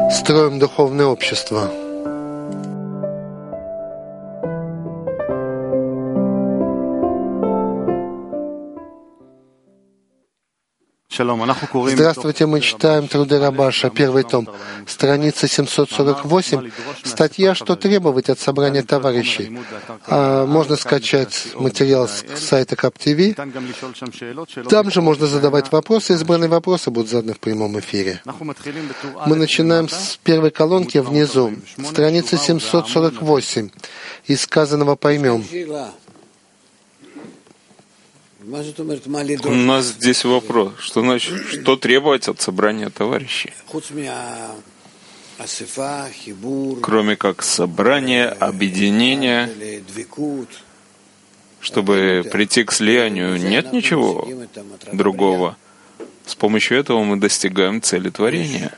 строим духовное общество. Здравствуйте, мы читаем труды Рабаша, первый том, страница 748, статья «Что требовать от собрания товарищей». Можно скачать материал с сайта КАП-ТВ. Там же можно задавать вопросы, избранные вопросы будут заданы в прямом эфире. Мы начинаем с первой колонки внизу, страница 748. Из сказанного поймем. У нас здесь вопрос, что значит, что требовать от собрания товарищей? Кроме как собрания, объединения, чтобы прийти к слиянию, нет ничего другого. С помощью этого мы достигаем цели творения.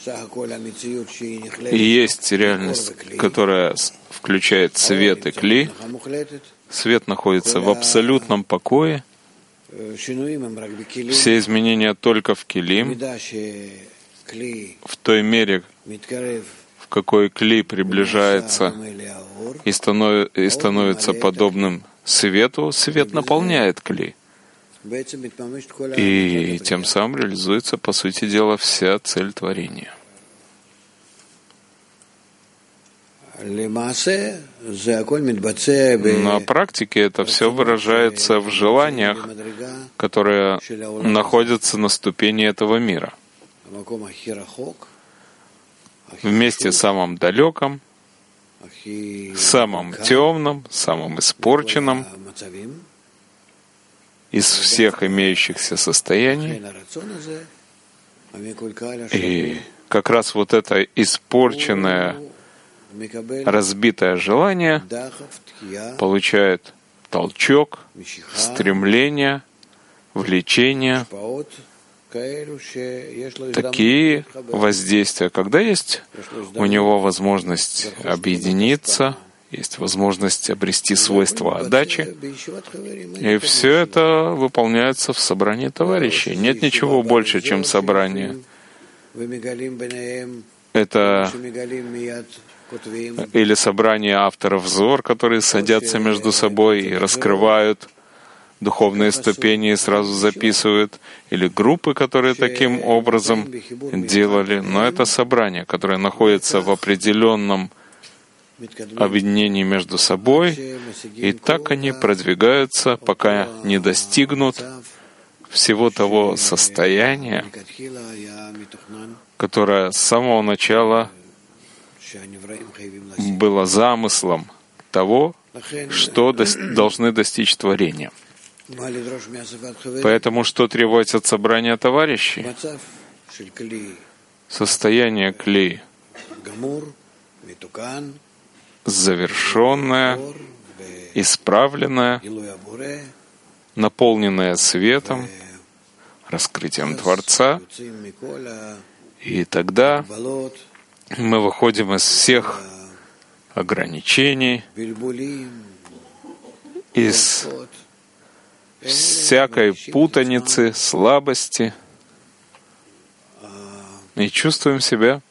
И есть реальность, которая включает свет и кли. Свет находится в абсолютном покое. Все изменения только в килим, в той мере, в какой кли приближается и становится подобным свету, свет наполняет кли. И тем самым реализуется, по сути дела, вся цель творения. На практике это все выражается в желаниях, которые находятся на ступени этого мира. В месте самом далеком, самом темном, самом испорченном из всех имеющихся состояний. И как раз вот это испорченное, разбитое желание получает толчок, стремление, влечение, такие воздействия, когда есть у него возможность объединиться, есть возможность обрести свойства отдачи, и все это выполняется в собрании товарищей. Нет ничего больше, чем собрание. Это или собрание авторов Зор, которые садятся между собой и раскрывают духовные ступени и сразу записывают, или группы, которые таким образом делали. Но это собрание, которое находится в определенном объединении между собой, и так они продвигаются, пока не достигнут всего того состояния, которое с самого начала было замыслом того, что должны достичь творения. Поэтому что требовать от собрания товарищей? Состояние кли завершенное, исправленное, наполненное светом, раскрытием Творца, и тогда мы выходим из всех ограничений, из всякой путаницы, слабости, и чувствуем себя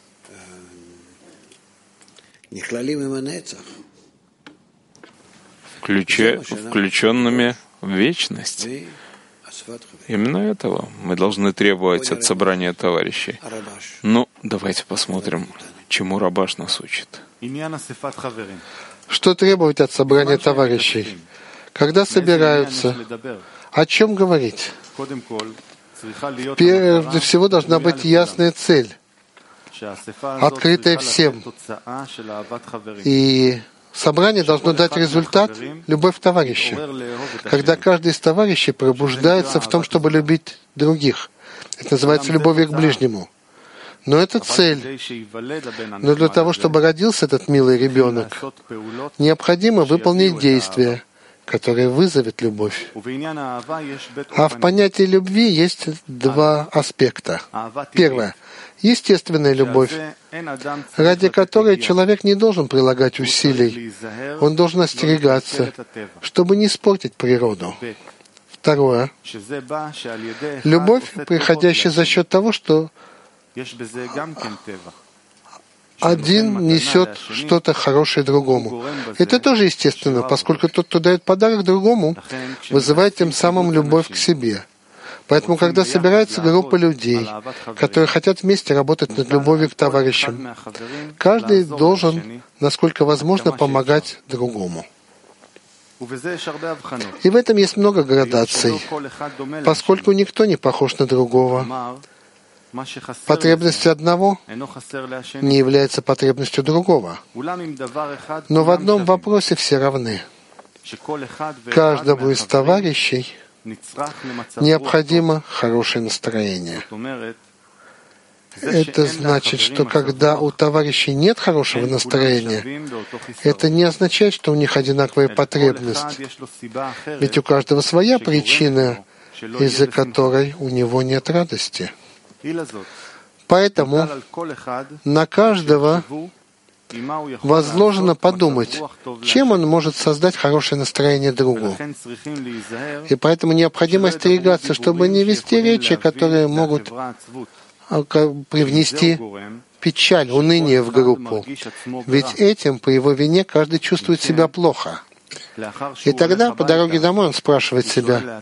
включенными в вечность. Именно этого мы должны требовать от собрания товарищей. Ну, давайте посмотрим, чему Рабаш нас учит. Что требовать от собрания товарищей? Когда собираются, о чем говорить? Прежде всего должна быть ясная цель, открытая всем. И собрание должно дать результат — любовь товарища. Когда каждый из товарищей пробуждается в том, чтобы любить других. Это называется любовью к ближнему. Но это цель. Но для того, чтобы родился этот милый ребенок, необходимо выполнить действия, которые вызовет любовь. А в понятии любви есть два аспекта. Первое — естественная любовь, ради которой человек не должен прилагать усилий. Он должен остерегаться, чтобы не испортить природу. Второе — любовь, приходящая за счет того, что один несет что-то хорошее другому. Это тоже естественно, поскольку тот, кто дает подарок другому, вызывает тем самым любовь к себе. Поэтому, когда собирается группа людей, которые хотят вместе работать над любовью к товарищам, каждый должен, насколько возможно, помогать другому. И в этом есть много градаций, поскольку никто не похож на другого. Потребность одного не является потребностью другого. Но в одном вопросе все равны. Каждому из товарищей необходимо хорошее настроение. Это значит, что когда у товарищей нет хорошего настроения, это не означает, что у них одинаковая потребность. Ведь у каждого своя причина, из-за которой у него нет радости. Поэтому на каждого возложено подумать, чем он может создать хорошее настроение другу. И поэтому необходимо остерегаться, чтобы не вести речи, которые могут привнести печаль, уныние в группу. Ведь этим, по его вине, каждый чувствует себя плохо. И тогда, по дороге домой, он спрашивает себя,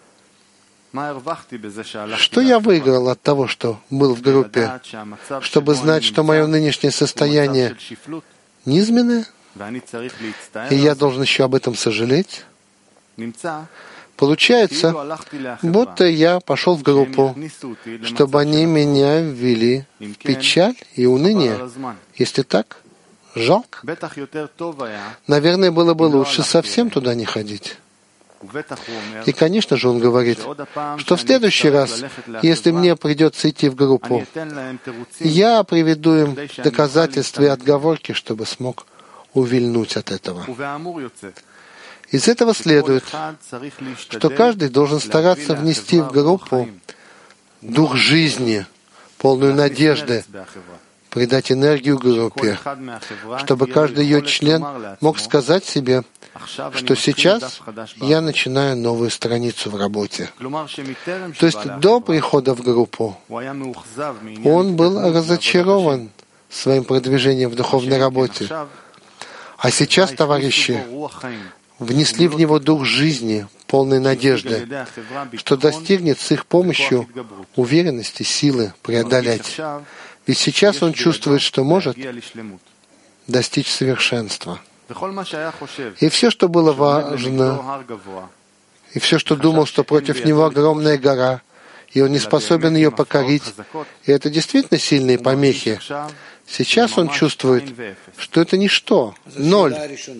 что я выиграл от того, что был в группе, чтобы знать, что мое нынешнее состояние низменное, и я должен еще об этом сожалеть? Получается, будто я пошел в группу, чтобы они меня ввели в печаль и уныние. Если так, жалко. Наверное, было бы лучше совсем туда не ходить. И, конечно же, он говорит, что в следующий раз, если мне придется идти в группу, я приведу им доказательства и отговорки, чтобы смог увильнуть от этого. Из этого следует, что каждый должен стараться внести в группу дух жизни, полную надежды, придать энергию группе, чтобы каждый ее член мог сказать себе, что сейчас я начинаю новую страницу в работе. То есть до прихода в группу он был разочарован своим продвижением в духовной работе. А сейчас товарищи внесли в него дух жизни, полной надежды, что достигнет с их помощью уверенности, силы преодолеть. Ведь сейчас он чувствует, что может достичь совершенства. И все, что было важно, и все, что думал, что против него огромная гора, и он не способен ее покорить, и это действительно сильные помехи, сейчас он чувствует, что это ничто, ноль.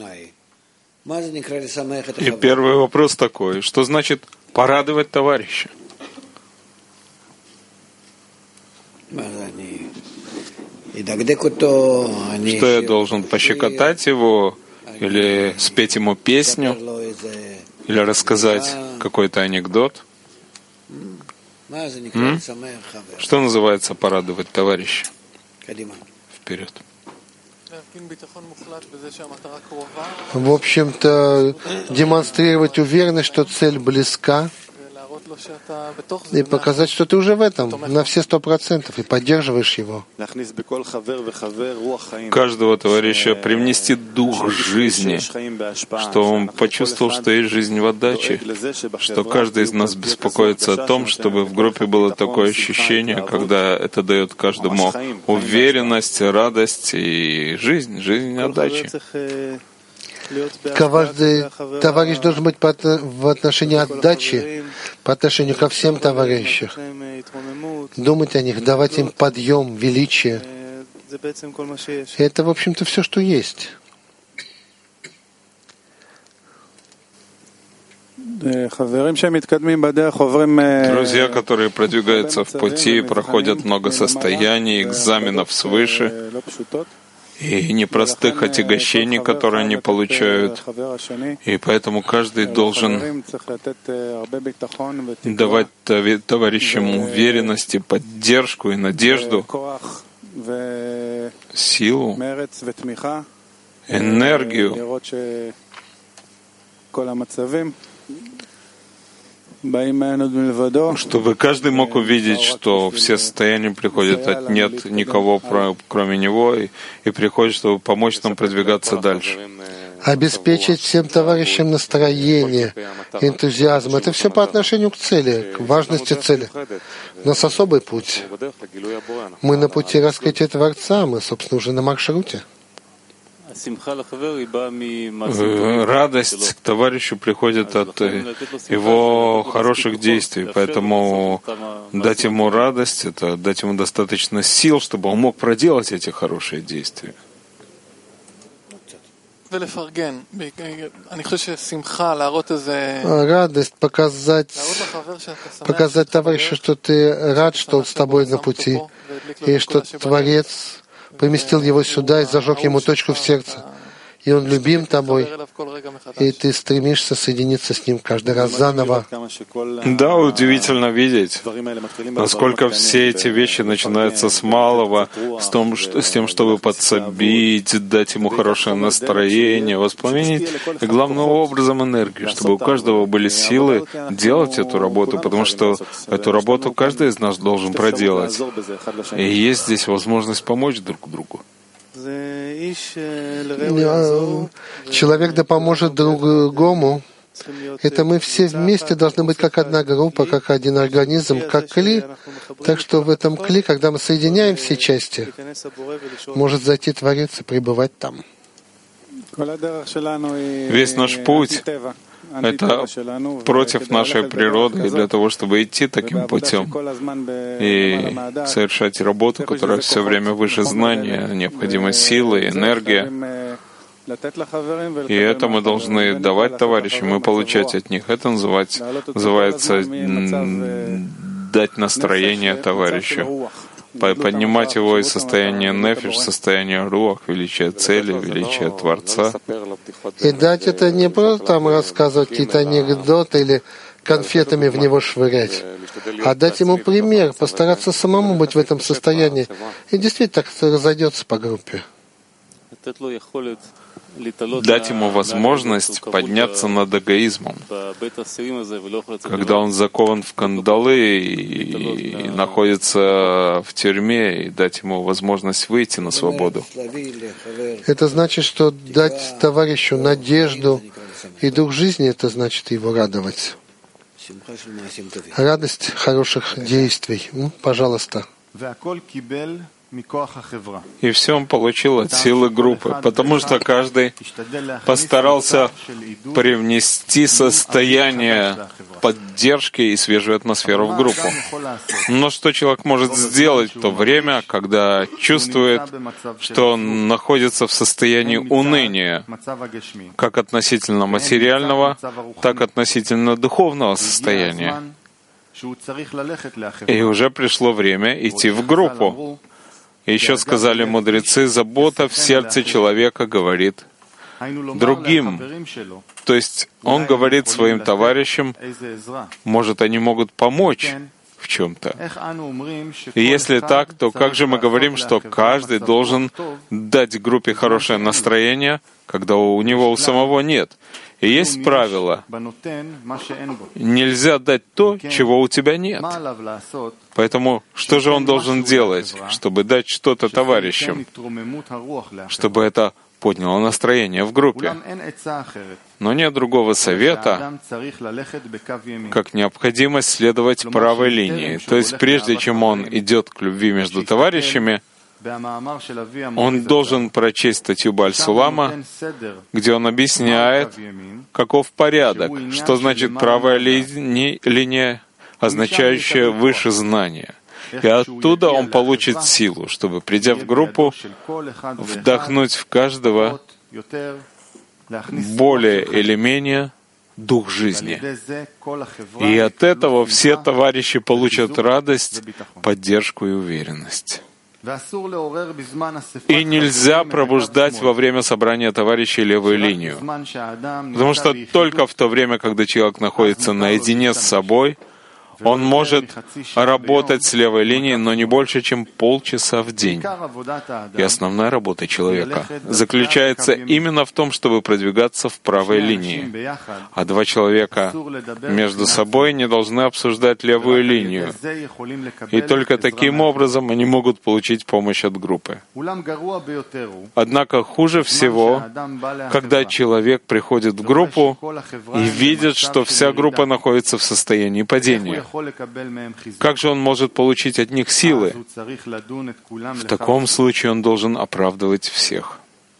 И первый вопрос такой, что значит порадовать товарища? Что я должен пощекотать его, или спеть ему песню, или рассказать какой-то анекдот? Что называется порадовать товарища? Вперед. В общем-то, демонстрировать уверенность, что цель близка, и показать, что ты уже в этом, на все 100%, и поддерживаешь его. Каждого товарища привнести дух жизни, что он почувствовал, что есть жизнь в отдаче, что каждый из нас беспокоится о том, чтобы в группе было такое ощущение, когда это дает каждому уверенность, радость и жизнь отдачи. Каждый товарищ должен быть в отношении отдачи, по отношению ко всем товарищам. Думать о них, давать им подъем, величие. И это, в общем-то, все, что есть. Друзья, которые продвигаются в пути, проходят много состояний, экзаменов свыше, и непростых отягощений, которые они получают. И поэтому каждый должен давать товарищам уверенность, поддержку и надежду, силу, энергию, чтобы каждый мог увидеть, что все состояния приходят от нет никого, кроме него, и приходит, чтобы помочь нам продвигаться дальше. Обеспечить всем товарищам настроение, энтузиазм. Это все по отношению к цели, к важности цели. У нас особый путь. Мы на пути раскрытия Творца, мы, собственно, уже на маршруте. Радость к товарищу приходит от его хороших действий, поэтому дать ему радость — это дать ему достаточно сил, чтобы он мог проделать эти хорошие действия. Радость показать товарищу, что ты рад, что он с тобой на пути, и что Творец поместил его сюда и зажег ему точку в сердце. И он любим тобой, и ты стремишься соединиться с ним каждый раз заново. Да, удивительно видеть, насколько все эти вещи начинаются с малого, с тем, чтобы подсобить, дать ему хорошее настроение, воспламенить, и главным образом энергию, чтобы у каждого были силы делать эту работу, потому что эту работу каждый из нас должен проделать. И есть здесь возможность помочь друг другу. Человек да поможет другому. Это мы все вместе должны быть как одна группа, как один организм, как кли. Так что в этом кли, когда мы соединяем все части, может зайти Творец и пребывать там. Весь наш путь — это против нашей природы, и для того, чтобы идти таким путем и совершать работу, которая все время выше знания, необходима сила и энергия. И это мы должны давать товарищам и получать от них. Это называется дать настроение товарищу, поднимать его из состояния нефиш, состояния руах, величия цели, величия Творца. И дать это не просто там рассказывать какие-то анекдоты или конфетами в него швырять, а дать ему пример, постараться самому быть в этом состоянии. И действительно так разойдется по группе. Дать ему возможность подняться над эгоизмом, когда он закован в кандалы и находится в тюрьме, и дать ему возможность выйти на свободу. Это значит, что дать товарищу надежду и дух жизни, это значит его радовать. Радость хороших действий. Пожалуйста. И все он получил от силы группы, потому что каждый постарался привнести состояние поддержки и свежую атмосферу в группу. Но что человек может сделать в то время, когда чувствует, что он находится в состоянии уныния, как относительно материального, так и относительно духовного состояния? И уже пришло время идти в группу. И еще сказали мудрецы, забота в сердце человека говорит другим. То есть он говорит своим товарищам, может, они могут помочь в чем-то. И если так, то как же мы говорим, что каждый должен дать группе хорошее настроение, когда у него у самого нет? И есть правило. Нельзя дать то, чего у тебя нет. Поэтому что же он должен делать, чтобы дать что-то товарищам, чтобы это подняло настроение в группе? Но нет другого совета, как необходимость следовать правой линии. То есть прежде чем он идет к любви между товарищами, он должен прочесть статью Бааль-Сулама, где он объясняет, каков порядок, что значит правая линия, означающая выше знания. И оттуда он получит силу, чтобы, придя в группу, вдохнуть в каждого более или менее дух жизни. И от этого все товарищи получат радость, поддержку и уверенность. И нельзя пробуждать во время собрания товарищей левую линию. Потому что только в то время, когда человек находится наедине с собой, Он может работать с левой линией, но не больше, чем полчаса в день. И основная работа человека заключается именно в том, чтобы продвигаться в правой линии. А два человека между собой не должны обсуждать левую линию. И только таким образом они могут получить помощь от группы. Однако хуже всего, когда человек приходит в группу и видит, что вся группа находится в состоянии падения. Как же он может получить от них силы? В таком случае он должен оправдывать всех.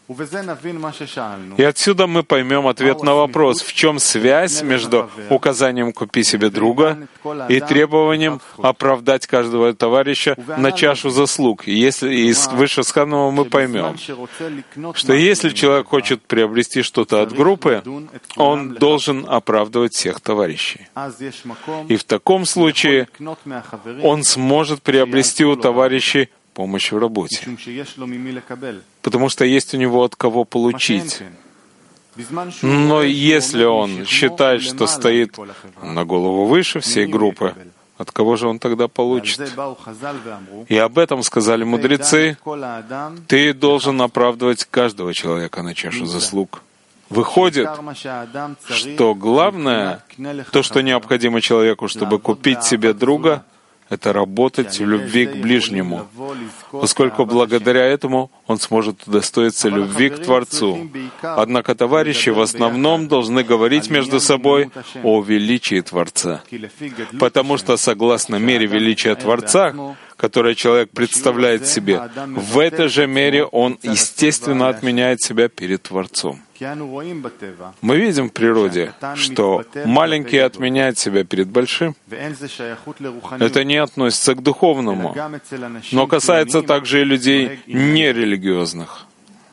И отсюда мы поймем ответ на вопрос, в чем связь между указанием «купи себе друга» и требованием оправдать каждого товарища на чашу заслуг. И если из вышесказанного мы поймем, что если человек хочет приобрести что-то от группы, он должен оправдывать всех товарищей. И в таком случае он сможет приобрести у товарищей помощь в работе, потому что есть у него от кого получить. Но если он считает, что стоит на голову выше всей группы, от кого же он тогда получит? И об этом сказали мудрецы: ты должен оправдывать каждого человека на чашу заслуг. Выходит, что главное, то, что необходимо человеку, чтобы купить себе друга, это работать в любви к ближнему, поскольку благодаря этому он сможет удостоиться любви к Творцу. Однако товарищи в основном должны говорить между собой о величии Творца, потому что согласно мере величия Творца, которое человек представляет себе, в этой же мере он естественно отменяет себя перед Творцом. Мы видим в природе, что маленький отменяет себя перед большим. Это не относится к духовному, но касается также и людей нерелигиозных.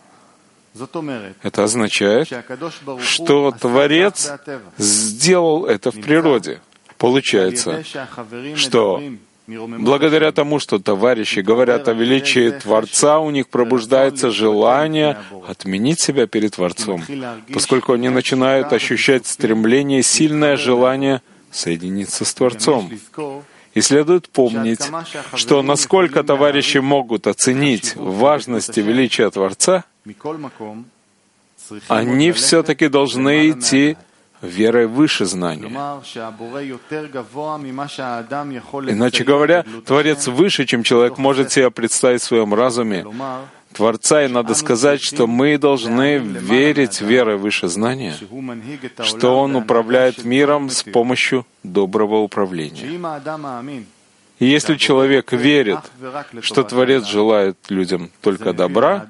Это означает, что Творец сделал это в природе. Получается, что благодаря тому, что товарищи говорят о величии Творца, у них пробуждается желание отменить себя перед Творцом, поскольку они начинают ощущать стремление, сильное желание соединиться с Творцом. И следует помнить, что насколько товарищи могут оценить важность и величие Творца, они все-таки должны идти верой выше знания. Иначе говоря, Творец выше, чем человек может себе представить в своем разуме. Творца, и надо сказать, что мы должны верить верой выше знания, что Он управляет миром с помощью доброго управления. И если человек верит, что Творец желает людям только добра,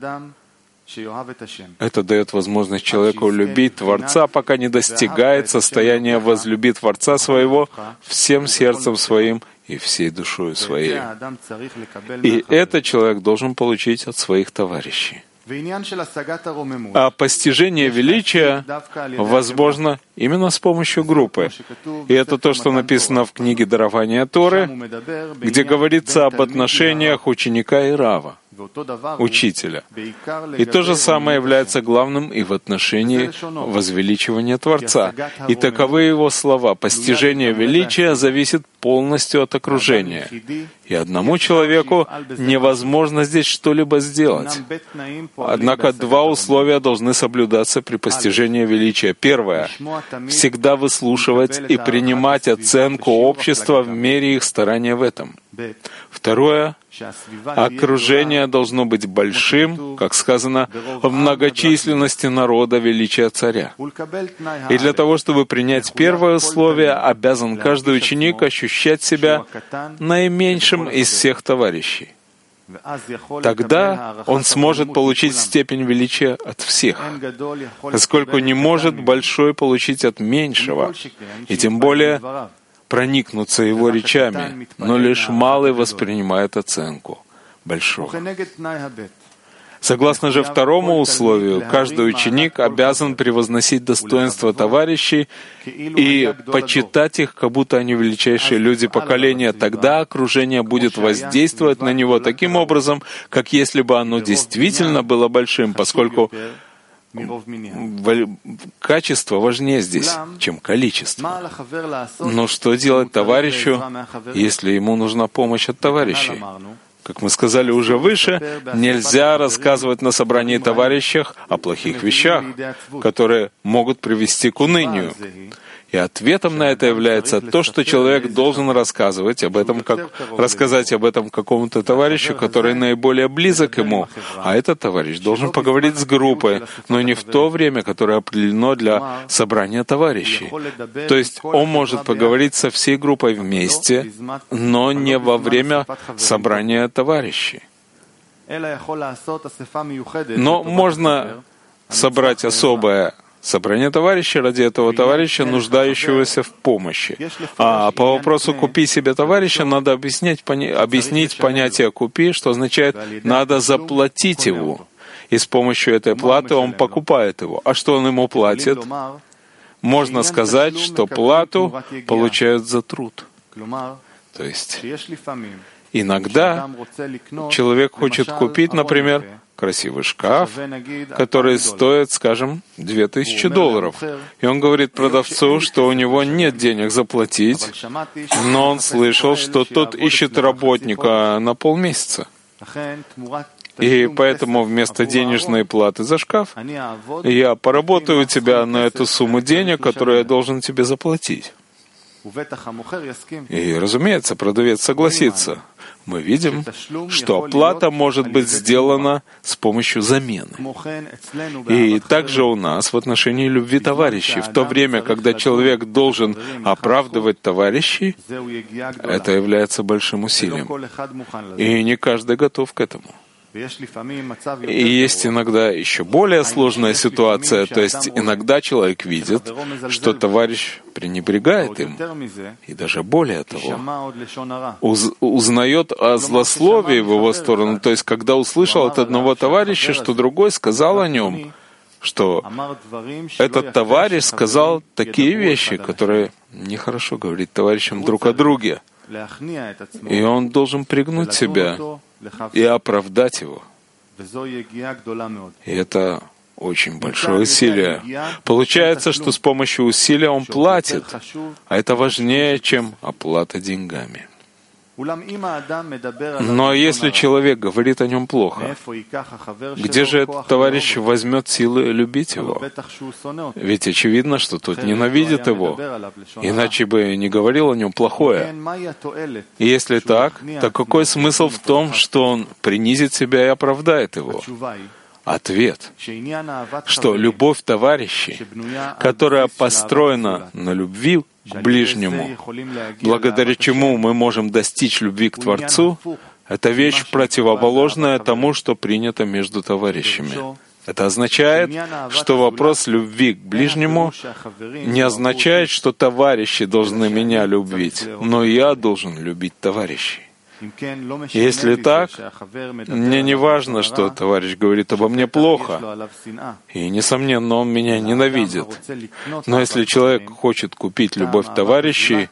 это дает возможность человеку любить Творца, пока не достигает состояния возлюби Творца своего всем сердцем своим и всей душою своей. И это человек должен получить от своих товарищей. А постижение величия возможно именно с помощью группы. И это то, что написано в книге «Дарование Торы», где говорится об отношениях ученика и рава, учителя. И то же самое является главным и в отношении возвеличивания Творца. И таковы его слова: постижение величия зависит полностью от окружения. И одному человеку невозможно здесь что-либо сделать. Однако два условия должны соблюдаться при постижении величия. Первое — всегда выслушивать и принимать оценку общества в мере их старания в этом. Второе — окружение должно быть большим, как сказано, в многочисленности народа величия царя. И для того, чтобы принять первое условие, обязан каждый ученик ощущать себя наименьшим из всех товарищей. Тогда он сможет получить степень величия от всех, поскольку не может большой получить от меньшего, и тем более проникнуться его речами, но лишь малый воспринимает оценку большого. Согласно же второму условию, каждый ученик обязан превозносить достоинства товарищей и почитать их, как будто они величайшие люди поколения. Тогда окружение будет воздействовать на него таким образом, как если бы оно действительно было большим, поскольку качество важнее здесь, чем количество. Но что делать товарищу, если ему нужна помощь от товарищей? Как мы сказали уже выше, нельзя рассказывать на собрании товарищах о плохих вещах, которые могут привести к унынию. И ответом на это является то, что человек должен рассказать об этом какому-то товарищу, который наиболее близок ему. А этот товарищ должен поговорить с группой, но не в то время, которое определено для собрания товарищей. То есть он может поговорить со всей группой вместе, но не во время собрания товарищей. Но можно собрать особое собрание товарищей ради этого товарища, нуждающегося в помощи. А по вопросу «купи себе товарища» надо объяснить понятие «купи», что означает «надо заплатить его». И с помощью этой платы он покупает его. А что он ему платит? Можно сказать, что плату получают за труд. То есть иногда человек хочет купить, например, красивый шкаф, который стоит, скажем, $2000. И он говорит продавцу, что у него нет денег заплатить, но он слышал, что тот ищет работника на полмесяца. И поэтому вместо денежной платы за шкаф я поработаю у тебя на эту сумму денег, которую я должен тебе заплатить. И, разумеется, продавец согласится. Мы видим, что оплата может быть сделана с помощью замены. И также у нас в отношении любви товарищей, в то время, когда человек должен оправдывать товарищей, это является большим усилием. И не каждый готов к этому. И есть иногда еще более сложная ситуация, то есть иногда человек видит, что товарищ пренебрегает им, и даже более того, узнает о злословии в его сторону, то есть когда услышал от одного товарища, что другой сказал о нем, что этот товарищ сказал такие вещи, которые нехорошо говорить товарищам друг о друге, и он должен пригнуть себя и оправдать его. И это очень большое усилие. Получается, что с помощью усилия он платит, а это важнее, чем оплата деньгами. Но если человек говорит о нем плохо, где же этот товарищ возьмет силы любить его? Ведь очевидно, что тот ненавидит его, иначе бы не говорил о нем плохое. И если так, то какой смысл в том, что он принизит себя и оправдает его? Ответ, что любовь товарищей, которая построена на любви к ближнему, благодаря чему мы можем достичь любви к Творцу, это вещь противоположная тому, что принято между товарищами. Это означает, что вопрос любви к ближнему не означает, что товарищи должны меня любить, но я должен любить товарищей. Если так, мне не важно, что товарищ говорит обо мне плохо, и, несомненно, он меня ненавидит. Но если человек хочет купить любовь товарищей,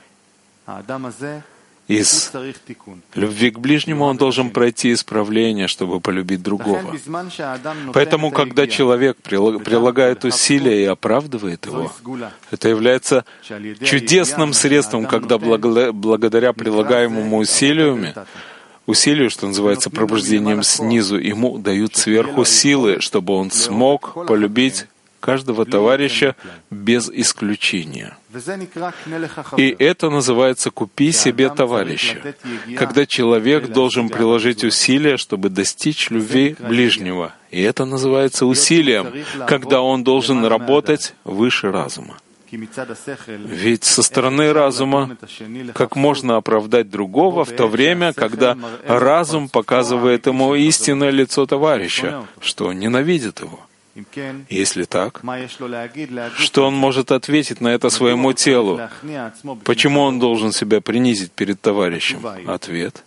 из любви к ближнему он должен пройти исправление, чтобы полюбить другого. Поэтому, когда человек прилагает усилия и оправдывает его, это является чудесным средством, когда благодаря прилагаемому усилию, что называется пробуждением снизу, ему дают сверху силы, чтобы он смог полюбить каждого товарища без исключения. И это называется «купи себе товарища», когда человек должен приложить усилия, чтобы достичь любви ближнего. И это называется усилием, когда он должен работать выше разума. Ведь со стороны разума как можно оправдать другого в то время, когда разум показывает ему истинное лицо товарища, что он ненавидит его? Если так, что он может ответить на это своему телу? Почему он должен себя принизить перед товарищем? Ответ.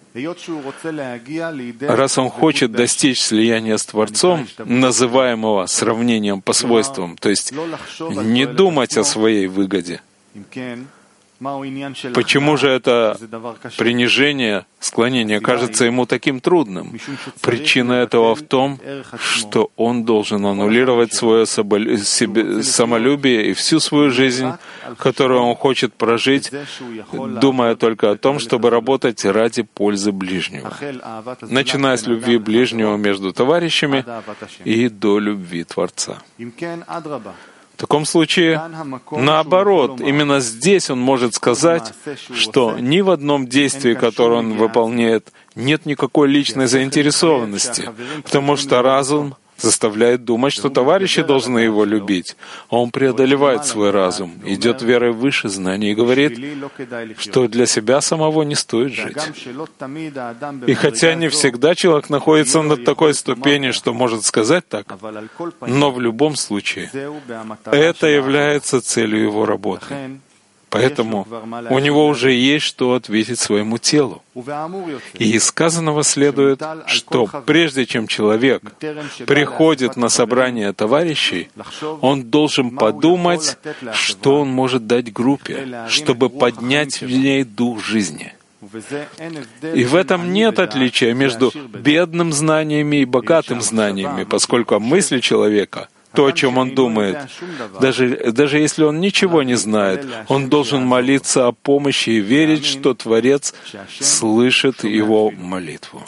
Раз он хочет достичь слияния с Творцом, называемого сравнением по свойствам, то есть не думать о своей выгоде, Почему же это принижение, склонение кажется ему таким трудным? Причина этого в том, что он должен аннулировать свое самолюбие и всю свою жизнь, которую он хочет прожить, думая только о том, чтобы работать ради пользы ближнего, начиная с любви ближнего между товарищами и до любви Творца. В таком случае, наоборот, именно здесь он может сказать, что ни в одном действии, которое он выполняет, нет никакой личной заинтересованности, потому что разум заставляет думать, что товарищи должны его любить. Он преодолевает свой разум, идет верой выше знаний и говорит, что для себя самого не стоит жить. И хотя не всегда человек находится на такой ступени, что может сказать так, но в любом случае это является целью его работы. Поэтому у него уже есть что ответить своему телу. И из сказанного следует, что прежде чем человек приходит на собрание товарищей, он должен подумать, что он может дать группе, чтобы поднять в ней дух жизни. И в этом нет отличия между бедным знаниями и богатым знаниями, поскольку мысли человека — то, о чем он думает. Даже если он ничего не знает, он должен молиться о помощи и верить, что Творец слышит его молитву.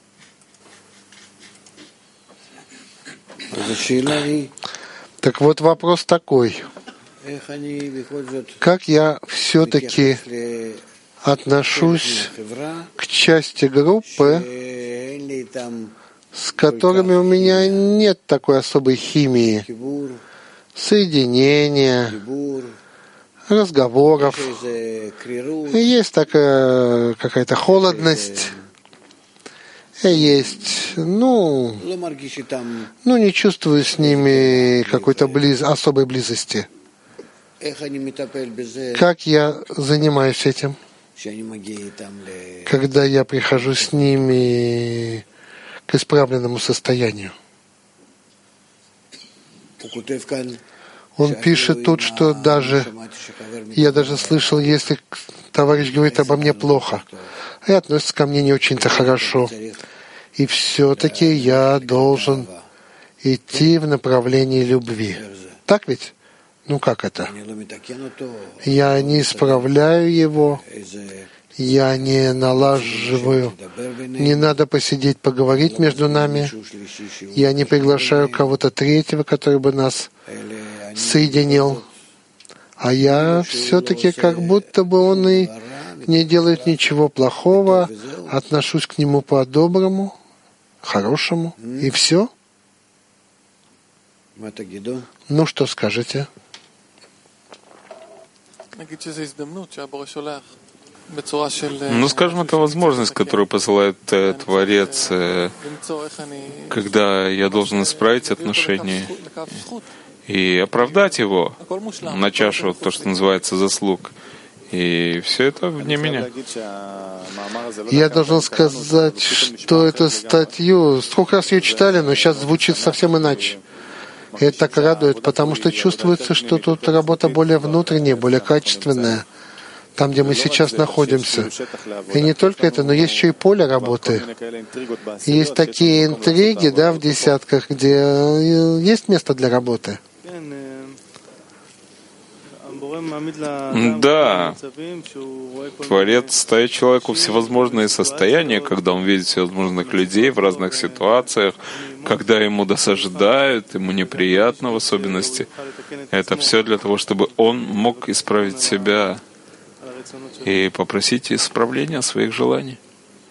Так вот вопрос такой. Как я все-таки отношусь к части группы, с которыми у меня нет такой особой химии, соединения, разговоров. Есть такая какая-то холодность, есть, не чувствую с ними какой-то особой близости. Как я занимаюсь этим? Когда я прихожу с ними к исправленному состоянию. Он пишет тут, что я даже слышал, если товарищ говорит обо мне плохо, и относится ко мне не очень-то хорошо, и все-таки я должен идти в направлении любви. Так ведь? Как это? Я не исправляю его, я не налаживаю, не надо посидеть, поговорить между нами. Я не приглашаю кого-то третьего, который бы нас соединил. А я все-таки как будто бы он и не делает ничего плохого, отношусь к нему по-доброму, хорошему, и все. Что скажете? Скажем, это возможность, которую посылает Творец, когда я должен исправить отношения и оправдать его на чашу, то, что называется, заслуг. И все это вне меня. Я должен сказать, что эту статью, сколько раз ее читали, но сейчас звучит совсем иначе. И это так радует, потому что чувствуется, что тут работа более внутренняя, более качественная, там, где мы сейчас находимся. И не только это, но есть еще и поле работы. Есть такие интриги, в десятках, где есть место для работы. Да, Творец ставит человеку всевозможные состояния, когда он видит всевозможных людей в разных ситуациях, когда ему досаждают, ему неприятно в особенности. Это все для того, чтобы он мог исправить себя и попросить исправления своих желаний.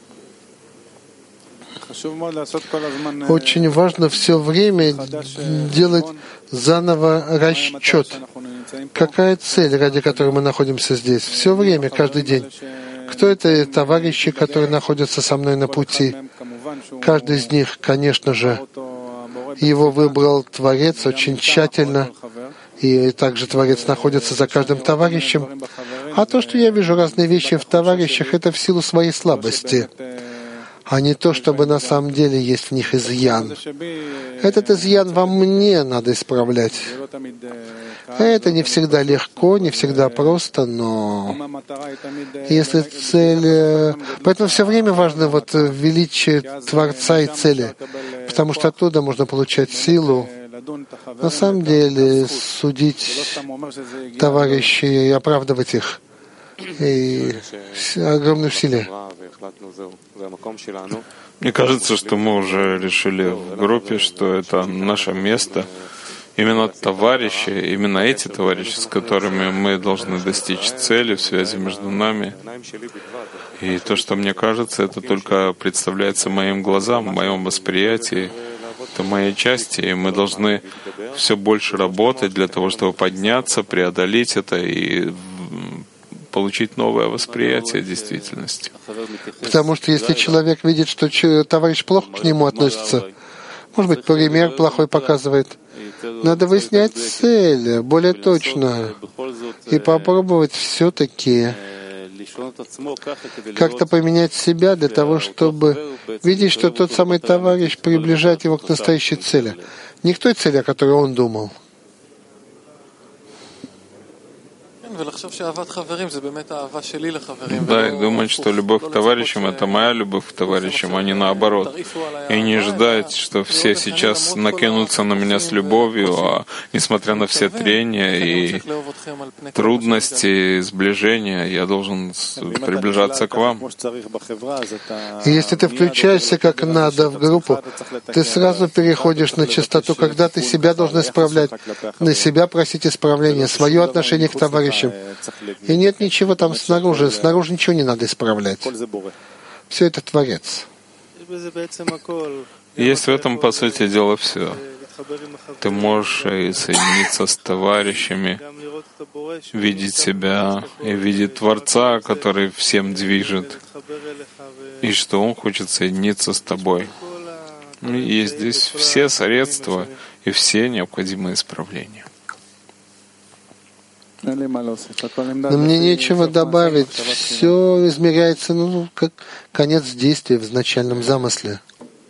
Очень важно все время делать заново расчет. Какая цель, ради которой мы находимся здесь? Все время, каждый день. Кто это товарищи, которые находятся со мной на пути? Каждый из них, конечно же, его выбрал Творец очень тщательно. И также Творец находится за каждым товарищем. А то, что я вижу разные вещи в товарищах, это в силу своей слабости, а не то, чтобы на самом деле есть в них изъян. Этот изъян во мне надо исправлять. Это не всегда легко, не всегда просто, но если цель... Поэтому все время важно вот величие Творца и цели, потому что оттуда можно получать силу. На самом деле, судить товарищей и оправдывать их, и огромные усилия. Мне кажется, что мы уже решили в группе, что это наше место. Именно товарищи, именно эти товарищи, с которыми мы должны достичь цели в связи между нами. И то, что мне кажется, это только представляется моим глазам, в моем восприятии, это моей части, и мы должны все больше работать для того, чтобы подняться, преодолеть это и получить новое восприятие действительности. Потому что если человек видит, что товарищ плохо к нему относится, может быть, пример плохой показывает, надо выяснять цель более точно и попробовать все-таки как-то поменять себя для того, чтобы видеть, что тот самый товарищ приближает его к настоящей цели. Не к той цели, о которой он думал. Да, и думать, что любовь к товарищам — это моя любовь к товарищам, а не наоборот. И не ждать, что все сейчас накинутся на меня с любовью, а несмотря на все трения и трудности, сближения, я должен приближаться к вам. И если ты включаешься как надо в группу, ты сразу переходишь на частоту, когда ты себя должен исправлять, на себя просить исправления, свое отношение к товарищам. И нет ничего там снаружи ничего не надо исправлять. Все это Творец. Есть в этом, по сути дела, все. Ты можешь и соединиться с товарищами, видеть себя и видеть Творца, который всем движет, и что Он хочет соединиться с тобой. И здесь все средства и все необходимые исправления. Но мне нечего добавить. Все измеряется, как конец действия в изначальном замысле.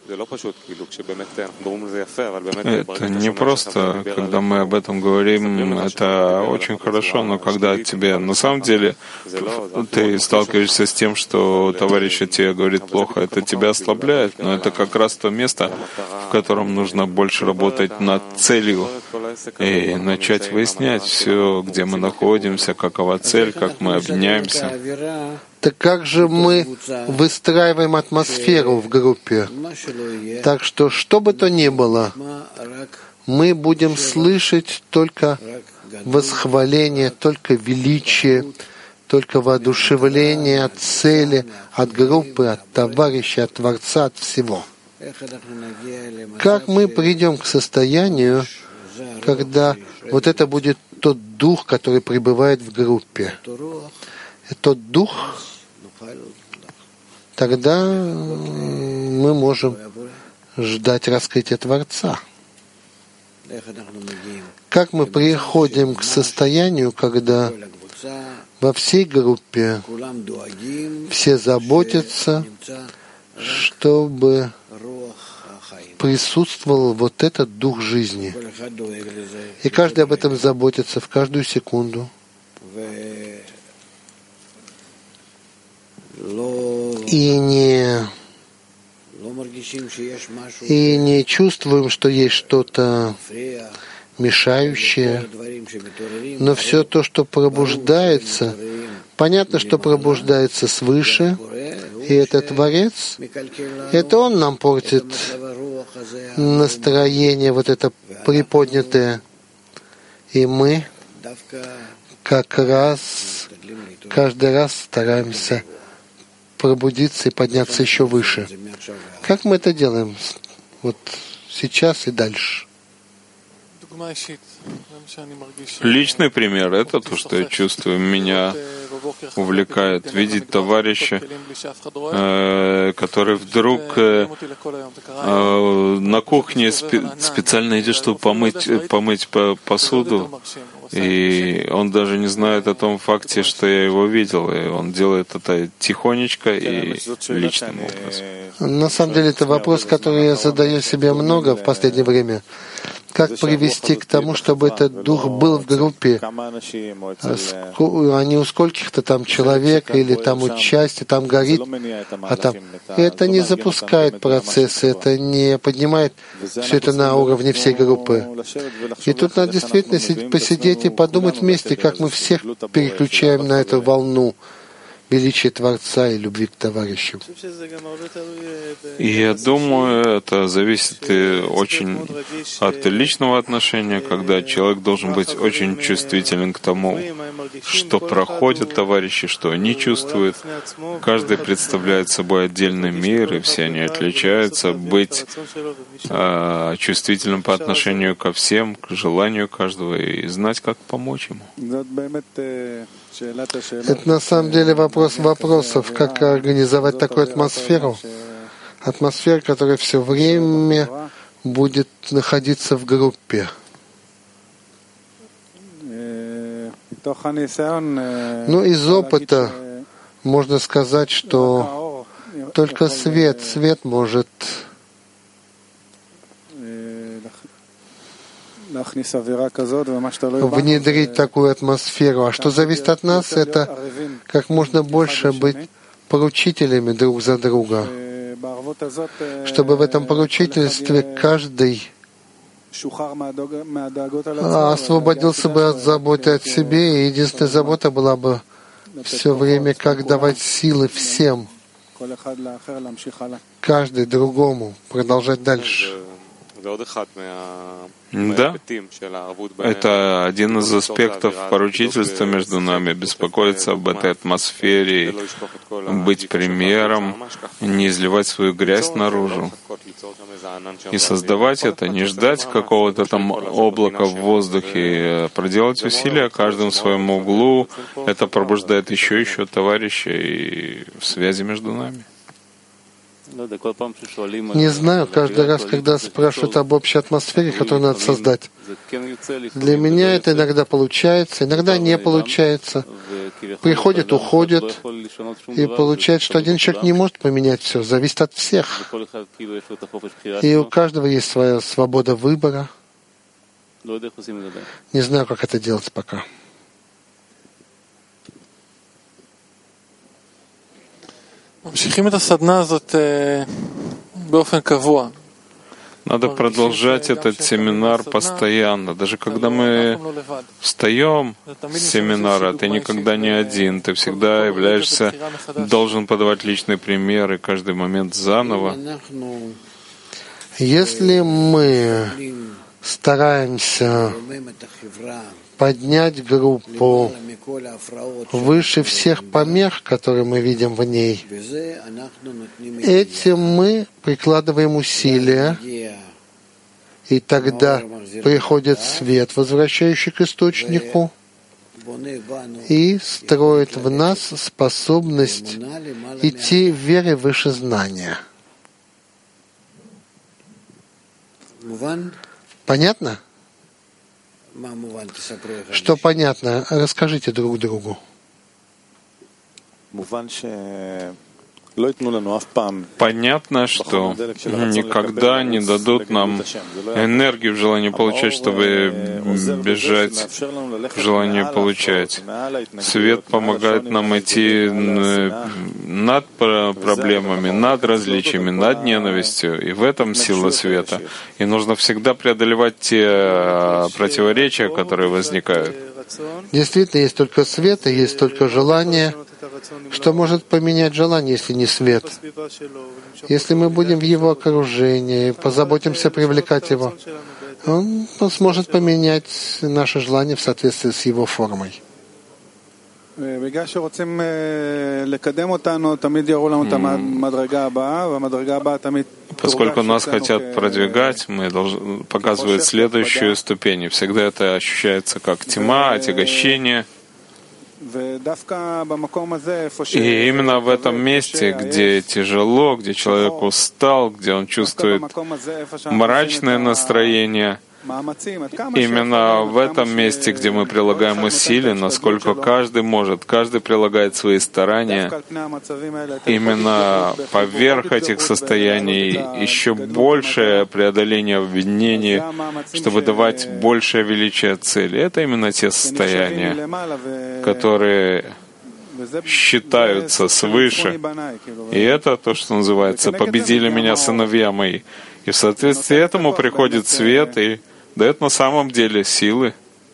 Это не просто, когда мы об этом говорим, это очень хорошо, но когда тебе на самом деле ты сталкиваешься с тем, что товарищ тебе говорит плохо, это тебя ослабляет, но это как раз то место, в котором нужно больше работать над целью и начать выяснять все, где мы находимся, какова цель, как мы объединяемся. Так как же мы выстраиваем атмосферу в группе? Так что, что бы то ни было, мы будем слышать только восхваление, только величие, только воодушевление от цели, от группы, от товарища, от Творца, от всего. Как мы придем к состоянию, когда вот это будет тот дух, который пребывает в группе? Тот дух, тогда мы можем ждать раскрытия Творца. Как мы приходим к состоянию, когда во всей группе все заботятся, чтобы присутствовал вот этот дух жизни. И каждый об этом заботится в каждую секунду. И не чувствуем, что есть что-то мешающее, но все то, что пробуждается, понятно, что пробуждается свыше, и это Творец, это Он нам портит настроение, вот это приподнятое, и мы как раз каждый раз стараемся пробудиться и подняться еще выше. Как мы это делаем? Вот сейчас и дальше. Личный пример — это то, что я чувствую. Меня увлекает видеть товарища, который вдруг на кухне специально идет, чтобы помыть посуду, и он даже не знает о том факте, что я его видел, и он делает это тихонечко и личным образом. На самом деле это вопрос, который я задаю себе много в последнее время. Как привести к тому, чтобы этот дух был в группе? Они у скольких-то там человек, или там участие, там горит, а там... Это не запускает процессы, это не поднимает все это на уровне всей группы. И тут надо действительно посидеть и подумать вместе, как мы всех переключаем на эту волну величия Творца и любви к товарищу. И я думаю, это зависит и очень от личного отношения, когда человек должен быть очень чувствителен к тому, что проходят товарищи, что они чувствуют. Каждый представляет собой отдельный мир, и все они отличаются. Быть чувствительным по отношению ко всем, к желанию каждого, и знать, как помочь ему. Это на самом деле вопрос вопросов, как организовать такую атмосферу, которая все время будет находиться в группе. Ну, из опыта можно сказать, что только свет может внедрить такую атмосферу. А что зависит от нас, это как можно больше быть поручителями друг за друга, чтобы в этом поручительстве каждый освободился бы от заботы о себе, и единственная забота была бы все время, как давать силы всем, каждый другому, продолжать дальше. Да, это один из аспектов поручительства между нами, беспокоиться об этой атмосфере, быть примером, не изливать свою грязь наружу. И создавать это, не ждать какого-то там облака в воздухе, проделать усилия каждым в своем углу, это пробуждает еще товарищей в связи между нами. Не знаю, каждый раз, когда спрашивают об общей атмосфере, которую надо создать. Для меня это иногда получается, иногда не получается. Приходит, уходит, и получается, что один человек не может поменять все, зависит от всех. И у каждого есть своя свобода выбора. Не знаю, как это делать пока. Надо продолжать этот семинар постоянно. Даже когда мы встаем с семинара, ты никогда не один. Ты всегда являешься, должен подавать личный пример, и каждый момент заново. Если мы стараемся поднять группу выше всех помех, которые мы видим в ней, этим мы прикладываем усилия, и тогда приходит свет, возвращающий к источнику, и строит в нас способность идти верой выше знания. Понятно? Что понятно? Расскажите друг другу. Понятно, что никогда не дадут нам энергию в желании получать, чтобы бежать в желании получать. Свет помогает нам идти над проблемами, над различиями, над ненавистью. И в этом сила света. И нужно всегда преодолевать те противоречия, которые возникают. Действительно, есть только свет и есть только желание. Что может поменять желание, если не свет? Если мы будем в его окружении, позаботимся привлекать его, он сможет поменять наше желание в соответствии с его формой. Поскольку нас хотят продвигать, мы должны показывать следующую ступень. И всегда это ощущается как тьма, отягощение. И именно в этом месте, где тяжело, где человек устал, где он чувствует мрачное настроение, Именно в этом месте, где мы прилагаем усилия, насколько каждый может, каждый прилагает свои старания, именно поверх этих состояний еще большее преодоление объединения, чтобы давать большее величие цели. Это именно те состояния, которые считаются свыше. И это то, что называется «победили меня сыновья мои». И в соответствии этому приходит свет и дает на самом деле силы.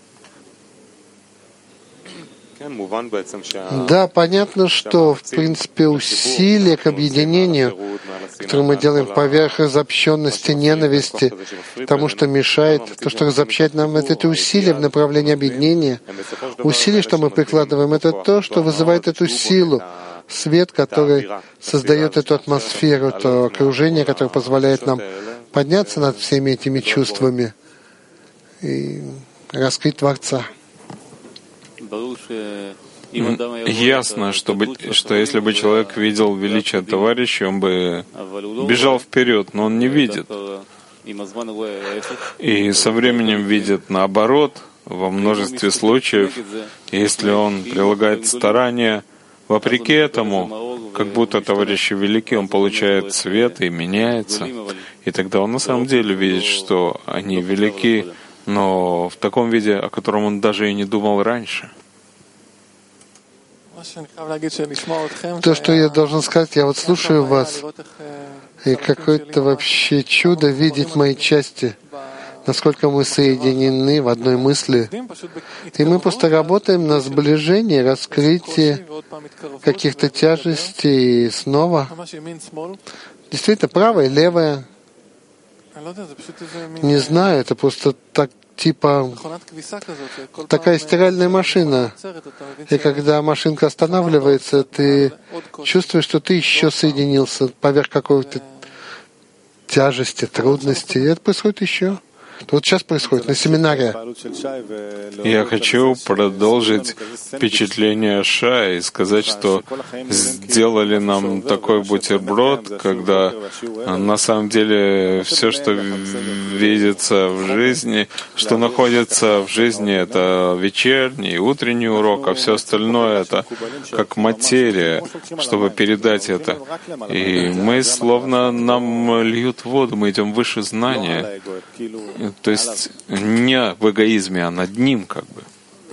Да, понятно, что, в принципе, усилия к объединению, которые мы делаем поверх разобщенности, ненависти, тому, что мешает, то, что разобщает нам, это усилия в направлении объединения. Усилия, что мы прикладываем, это то, что вызывает эту силу, свет, который создает эту атмосферу, то окружение, которое позволяет нам подняться над всеми этими чувствами и раскрыть Творца. Ясно, что если бы человек видел величие товарища, он бы бежал вперед, но он не видит. И со временем видит наоборот, во множестве случаев, если он прилагает старания, вопреки этому, как будто товарищи велики, он получает свет и меняется. И тогда он на самом деле видит, что они велики, но в таком виде, о котором он даже и не думал раньше. То, что я должен сказать, я вот слушаю вас, и какое-то вообще чудо видеть мои части, насколько мы соединены в одной мысли. И мы просто работаем на сближении, раскрытии каких-то тяжестей и снова. Действительно, правое, левое. Не знаю, это просто так, типа такая стиральная машина. И когда машинка останавливается, ты чувствуешь, что ты еще соединился поверх какой-то тяжести, трудности. И это происходит еще. Вот сейчас происходит на семинаре. Я хочу продолжить впечатление Шая и сказать, что сделали нам такой бутерброд, когда на самом деле все, что видится в жизни, что находится в жизни, это вечерний, утренний урок, а все остальное это как материя, чтобы передать это. И мы словно нам льют воду, мы идем выше знания. То есть не в эгоизме, а над ним как бы.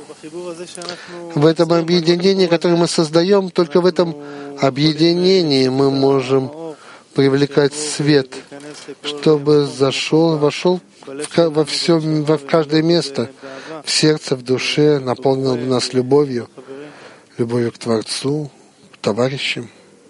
В этом объединении, которое мы создаем, только в этом объединении мы можем привлекать свет, чтобы вошел в каждое место, в сердце, в душе, наполнил нас любовью к Творцу, к товарищам.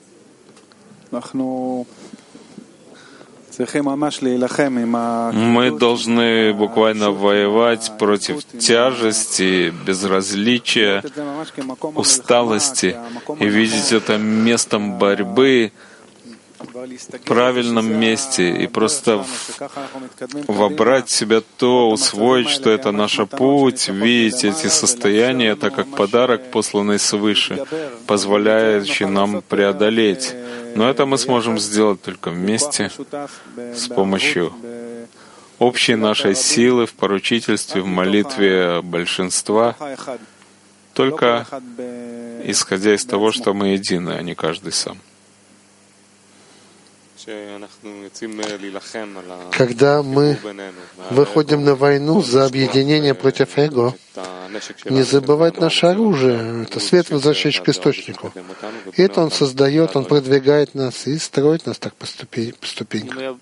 Мы должны буквально воевать против тяжести, безразличия, усталости и видеть это местом борьбы в правильном месте и просто вобрать в себя то, усвоить, что это наш путь, видеть эти состояния, это как подарок, посланный свыше, позволяющий нам преодолеть. Но это мы сможем сделать только вместе, с помощью общей нашей силы в поручительстве, в молитве большинства, только исходя из того, что мы едины, а не каждый сам. Когда мы выходим на войну за объединение против эго, не забывать наше оружие. Это свет, возвращающий к источнику. И это он создает, он продвигает нас и строит нас так по ступенькам.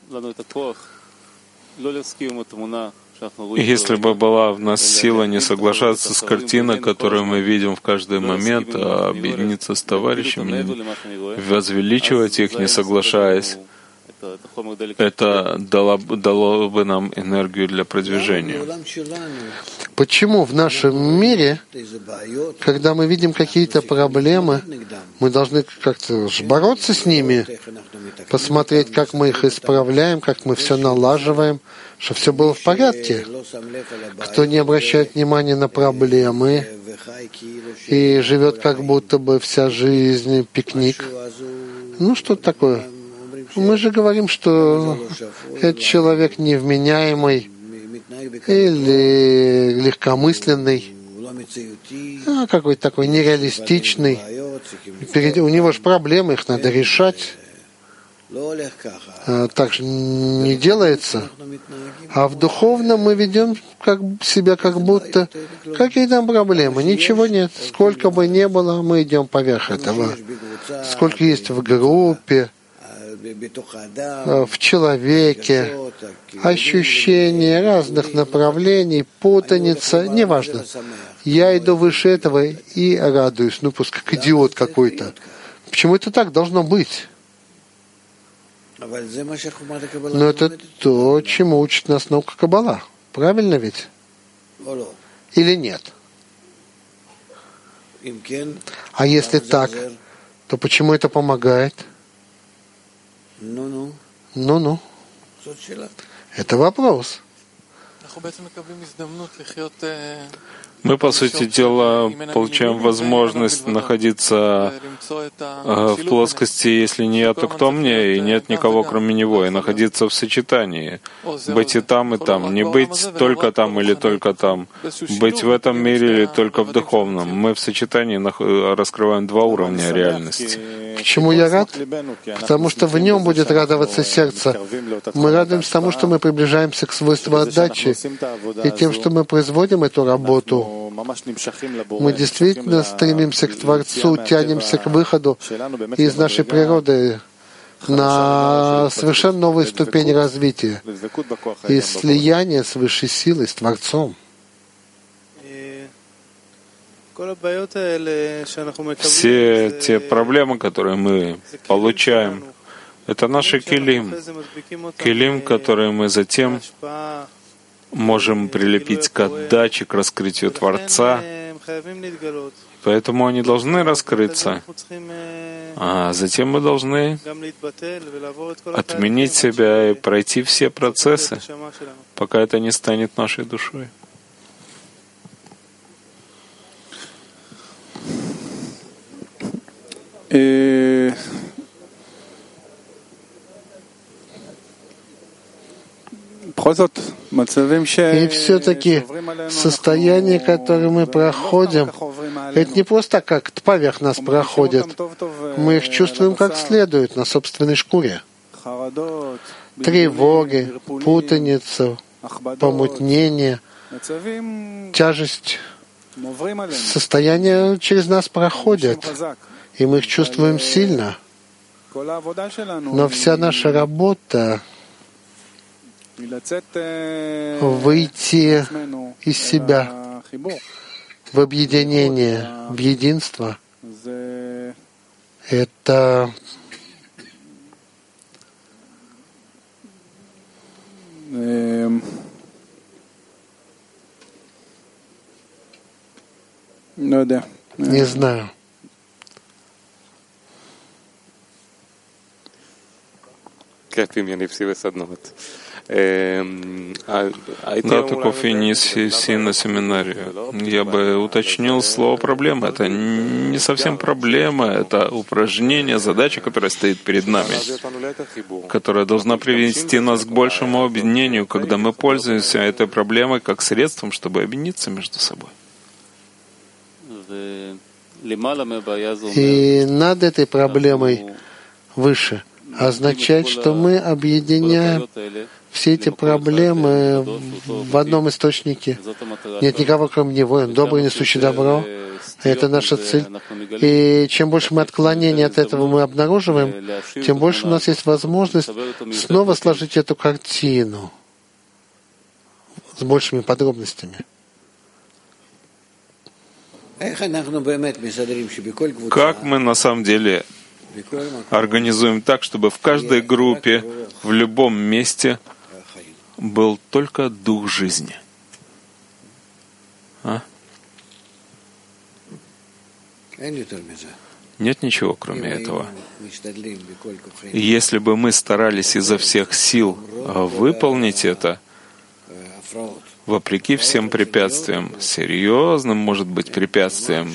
Если бы была в нас сила не соглашаться с картиной, которую мы видим в каждый момент, а объединиться с товарищами, возвеличивать их, не соглашаясь, это дало бы нам энергию для продвижения. Почему в нашем мире, когда мы видим какие-то проблемы, мы должны как-то бороться с ними, посмотреть, как мы их исправляем, как мы все налаживаем, чтобы все было в порядке. Кто не обращает внимания на проблемы и живет как будто бы вся жизнь пикник, ну что такое? Мы же говорим, что этот человек невменяемый, или легкомысленный, какой-то такой нереалистичный. У него же проблемы, их надо решать. Так же не делается. А в духовном мы ведем себя как будто какие там проблемы. Ничего нет. Сколько бы ни было, мы идем поверх этого. Сколько есть в группе, в человеке, ощущения разных направлений, путаница, неважно. Я иду выше этого и радуюсь. Пусть как идиот какой-то. Почему это так должно быть? Но это то, чему учит нас наука Каббала. Правильно ведь? Или нет? А если так, то почему это помогает? Ну-ну. Это вопрос. Мы, по сути дела, получаем возможность находиться в плоскости «если не я, то кто мне?» и нет никого, кроме него, и находиться в сочетании. Быть и там, не быть только там или только там, быть в этом мире или только в духовном. Мы в сочетании раскрываем два уровня реальности. Почему я рад? Потому что в нем будет радоваться сердце. Мы радуемся тому, что мы приближаемся к свойству отдачи, и тем, что мы производим эту работу. Мы действительно стремимся к Творцу, тянемся к выходу из нашей природы на совершенно новую ступень развития и слияния с высшей силой, с Творцом. Все те проблемы, которые мы получаем, это наши келим, которые мы затем можем прилепить к отдаче, к раскрытию Творца. Поэтому они должны раскрыться, а затем мы должны отменить себя и пройти все процессы, пока это не станет нашей душой. И все-таки состояние, которое мы проходим, это не просто как поверх нас проходит. Мы их чувствуем как следует на собственной шкуре. Тревоги, путаницу, помутнение, тяжесть. Состояния через нас проходят, и мы их чувствуем сильно. Но вся наша работа — выйти из себя в объединение, в единство. Это не знаю. Да, таков и неси на семинарию. Я бы уточнил слово «проблема». Это не совсем проблема, это упражнение, задача, которая стоит перед нами, которая должна привести нас к большему объединению, когда мы пользуемся этой проблемой как средством, чтобы объединиться между собой. И над этой проблемой выше означает, что мы объединяем все эти проблемы в одном источнике. Нет никого, кроме Него. Он добрый, несущий добро. Это наша цель. И чем больше мы отклонений от этого мы обнаруживаем, тем больше у нас есть возможность снова сложить эту картину с большими подробностями. Как мы на самом деле организуем так, чтобы в каждой группе, в любом месте был только дух жизни? Нет ничего, кроме этого. И если бы мы старались изо всех сил выполнить это, вопреки всем препятствиям, серьезным, может быть, препятствиям,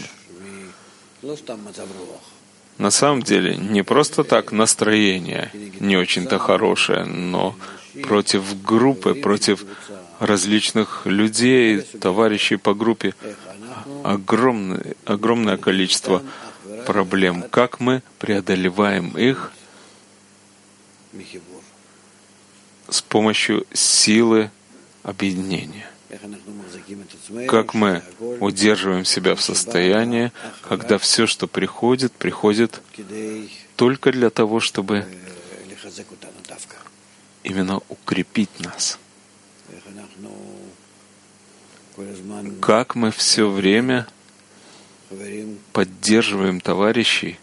на самом деле, не просто так настроение не очень-то хорошее, но против группы, против различных людей, товарищей по группе, огромное количество проблем. Как мы преодолеваем их с помощью силы объединения? Как мы удерживаем себя в состоянии, когда все, что приходит только для того, чтобы именно укрепить нас? Как мы все время поддерживаем товарищей,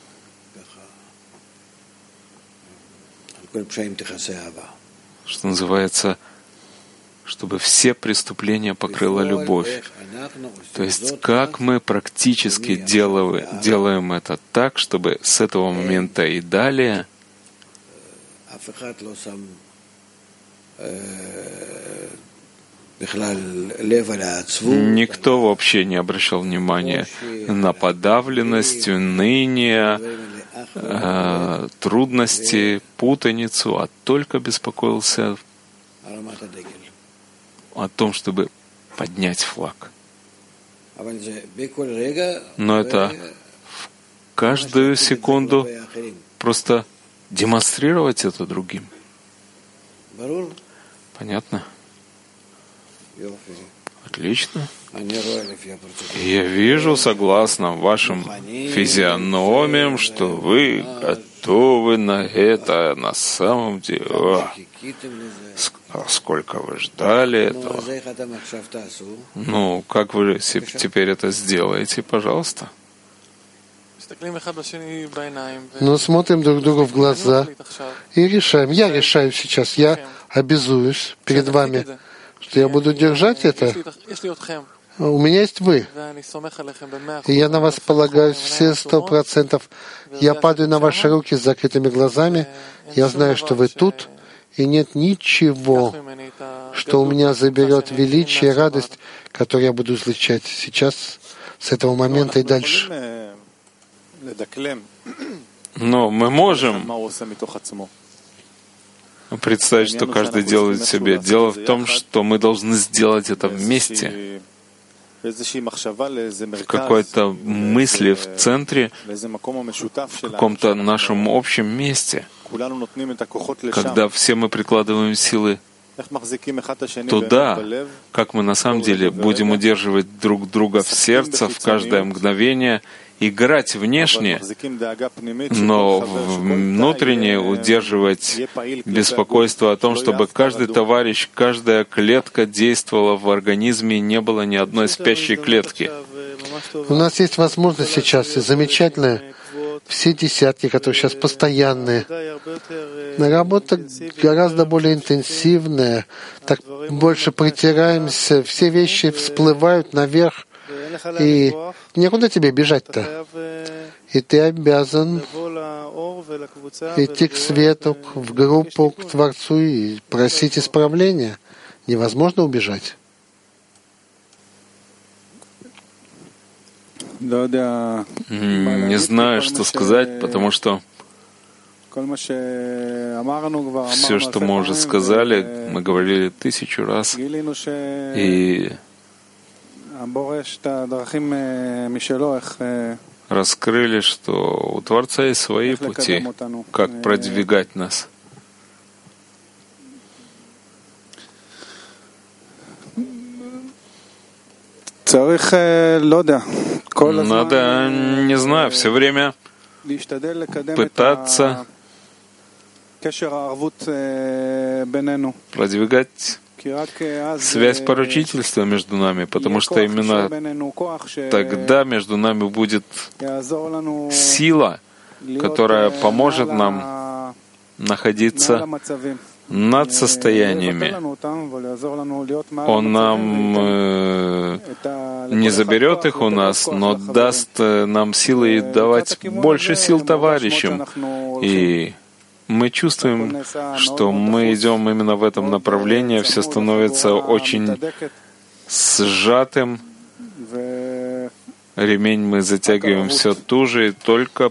что называется, чтобы все преступления покрыла любовь. То есть, как мы практически делаем это так, чтобы с этого момента и далее никто вообще не обращал внимания на подавленность, уныние, трудности, путаницу, а только беспокоился о том, чтобы поднять флаг. Но это в каждую секунду просто демонстрировать это другим. Понятно? Отлично. Я вижу, согласно вашим физиономиям, что вы готовы на это на самом деле. Сколько вы ждали этого? Ну, как вы теперь это сделаете, пожалуйста? Ну, смотрим друг другу в глаза и решаем. Я решаю сейчас, я обязуюсь перед вами, что я буду держать это. У меня есть вы. И я на вас полагаюсь все 100%. Я падаю на ваши руки с закрытыми глазами. Я знаю, что вы тут, и нет ничего, что у меня заберет величие и радость, которую я буду излучать сейчас, с этого момента и дальше. Но мы можем представить, что каждый делает себе. Дело в том, что мы должны сделать это вместе, в какой-то мысли в центре, в каком-то нашем общем месте, когда все мы прикладываем силы туда, как мы на самом деле будем удерживать друг друга в сердце в каждое мгновение, играть внешне, но внутренне удерживать беспокойство о том, чтобы каждый товарищ, каждая клетка действовала в организме, и не было ни одной спящей клетки. У нас есть возможность сейчас, и замечательная, все десятки, которые сейчас постоянные. Работа гораздо более интенсивная, так больше притираемся, все вещи всплывают наверх, и некуда тебе бежать-то. И ты обязан идти к свету, в группу, к Творцу и просить исправления. Невозможно убежать. Не знаю, что сказать, потому что все, что мы уже сказали, мы говорили 1000 раз, и раскрыли, что у Творца есть свои пути, как продвигать нас. Надо, не знаю, все время пытаться продвигать связь поручительства между нами, потому что именно тогда между нами будет сила, которая поможет нам находиться над состояниями. Он нам не заберет их у нас, но даст нам силы и давать больше сил товарищам. И мы чувствуем, что мы идем именно в этом направлении, все становится очень сжатым. Ремень мы затягиваем все туже, и только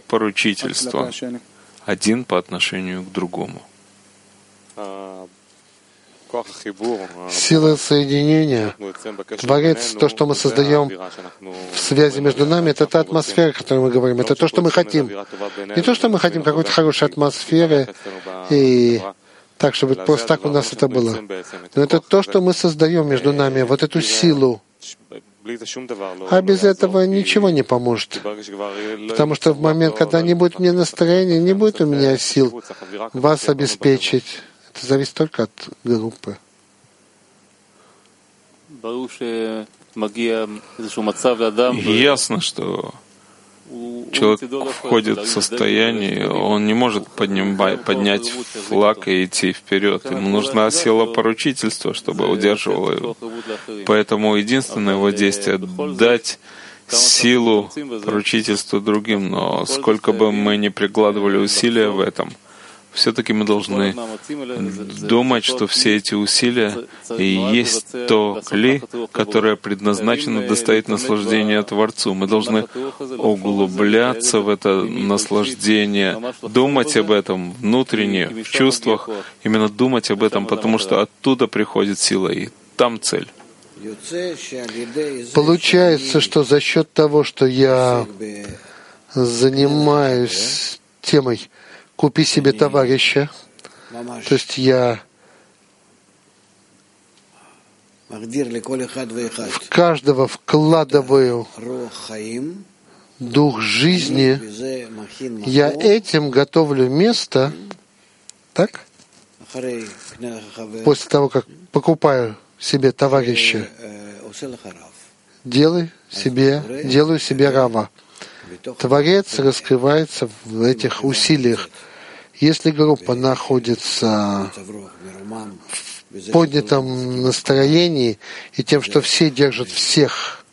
поручительство. Один по отношению к другому. Сила соединения, Творец, то, что мы создаем в связи между нами, это та атмосфера, о которой мы говорим, это то, что мы хотим. Не то, что мы хотим какой-то хорошей атмосферы, и так, чтобы просто так у нас это было. Но это то, что мы создаем между нами, вот эту силу. А без этого ничего не поможет. Потому что в момент, когда не будет мне настроения, не будет у меня сил вас обеспечить. Это зависит только от группы. Ясно, что человек входит в состояние, он не может поднять флаг и идти вперед. Ему нужна сила поручительства, чтобы удерживала его. Поэтому единственное его действие — дать силу поручительства другим. Но сколько бы мы ни прикладывали усилия в этом, все-таки мы должны думать, что все эти усилия и есть то кли, которое предназначено доставить наслаждение Творцу. Мы должны углубляться в это наслаждение, думать об этом внутренне, в чувствах, именно думать об этом, потому что оттуда приходит сила, и там цель. Получается, что за счет того, что я занимаюсь темой «Купи себе товарища», то есть я в каждого вкладываю дух жизни, я этим готовлю место, так? После того, как покупаю себе товарища, делаю себе рава. Творец раскрывается в этих усилиях. Если группа находится в поднятом настроении и тем, что все держат всех,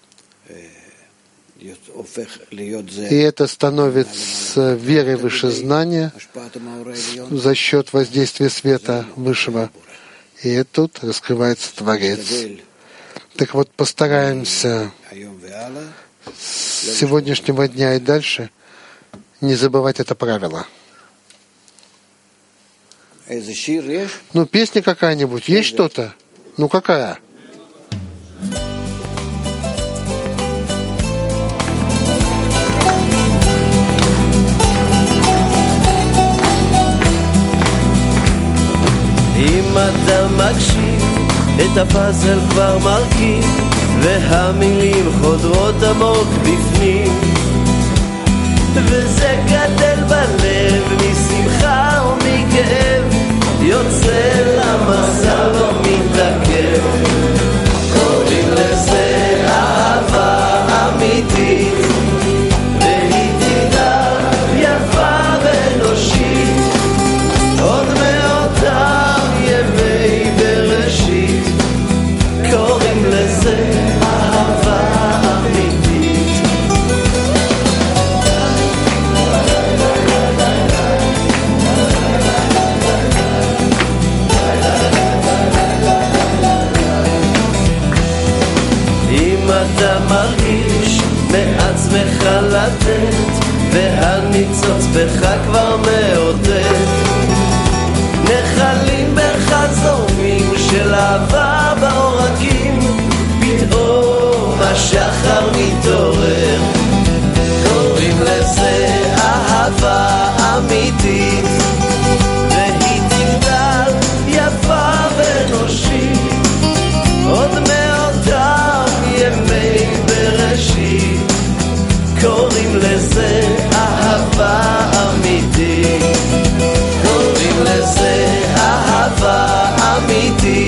и это становится верой выше знания за счет воздействия света высшего, и тут раскрывается Творец. Так вот, постараемся с сегодняшнего дня и дальше не забывать это правило. Ну, песня какая-нибудь, есть что-то? Ну, какая? אם אתה מקשיב, את הפאזל כבר מרכיב, והמילים חודרות עמוק בפנים, וזה גדל בלב משמחה ומכאב, יוצא למסע לא מתעכב. קוראים לזה אהבה אמיתית, והיא תדע יפה ואנושית, עוד מאותם ימי בראשית. קוראים לזה אהבה אמיתית. אם אתה מרגיש מעצמך לתת, והניצוץ בך כבר מאותת, נחלים בך זורמים של אהבה בעורקים, פתאום השחר מתעורר. קוראים לזה אהבה אמיתית, והיא תגדל יפה ואנושית, עוד מאותם ימי בראשית. קוראים לזה אהבה אמיתית, קוראים לזה אהבה אמיתית.